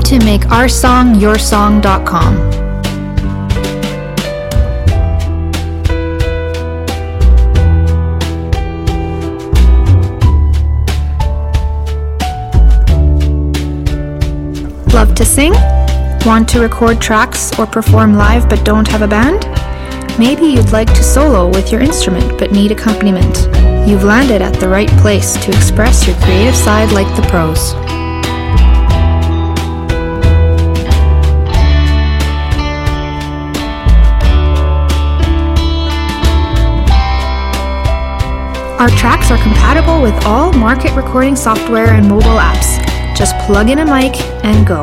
to makeoursongyoursong.com. Love to sing? Want to record tracks or perform live but don't have a band? Maybe you'd like to solo with your instrument but need accompaniment. You've landed at the right place to express your creative side like the pros. Our tracks are compatible with all market recording software and mobile apps. Just plug in a mic and go.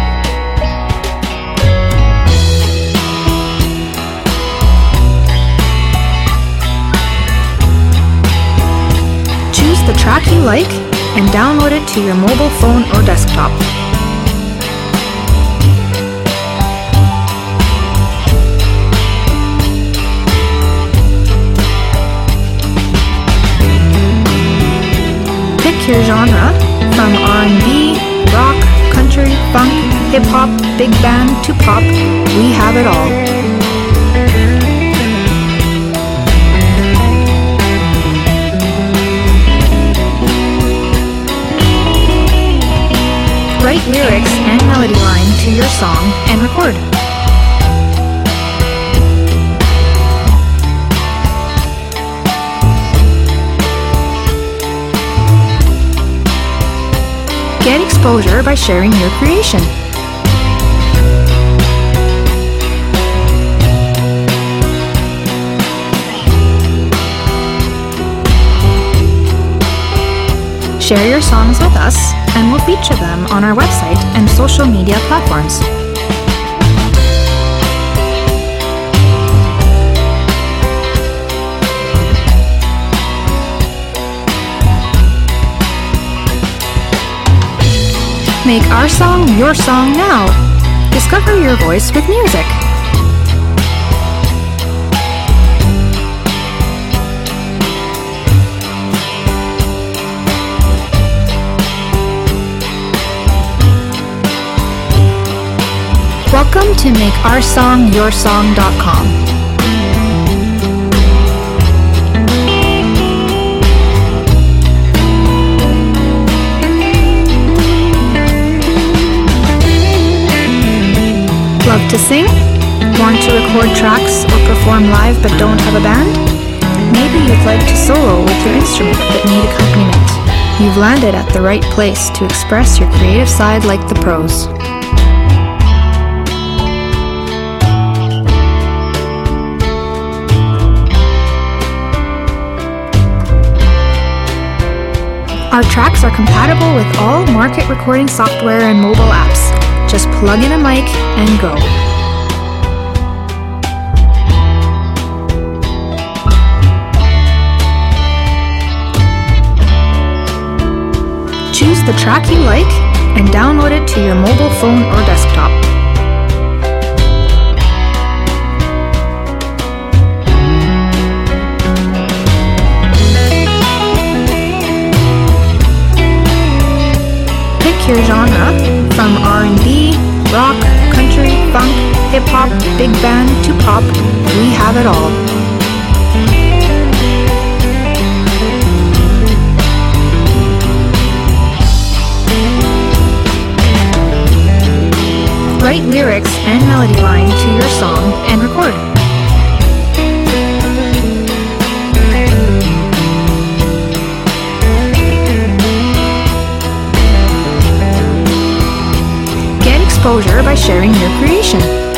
Choose the track you like and download it to your mobile phone or desktop. Pick your genre, from R&B, rock, country, funk, hip-hop, big band to pop, we have it all. Write lyrics and melody line to your song and record. Get exposure by sharing your creation. Share your songs with us, and we'll feature them on our website and social media platforms. Make our song your song now. Discover your voice with music. Welcome to makeoursongyoursong.com. Love to sing? Want to record tracks or perform live but don't have a band? Maybe you'd like to solo with your instrument but need accompaniment. You've landed at the right place to express your creative side like the pros. Our tracks are compatible with all market recording software and mobile apps. Just plug in a mic and go. Choose the track you like and download it to your mobile phone or desktop. Pick your genre, from R&B, rock, country, funk, hip-hop, big band to pop, we have it all. Write lyrics and melody line to your song and record. Get exposure by sharing your creation.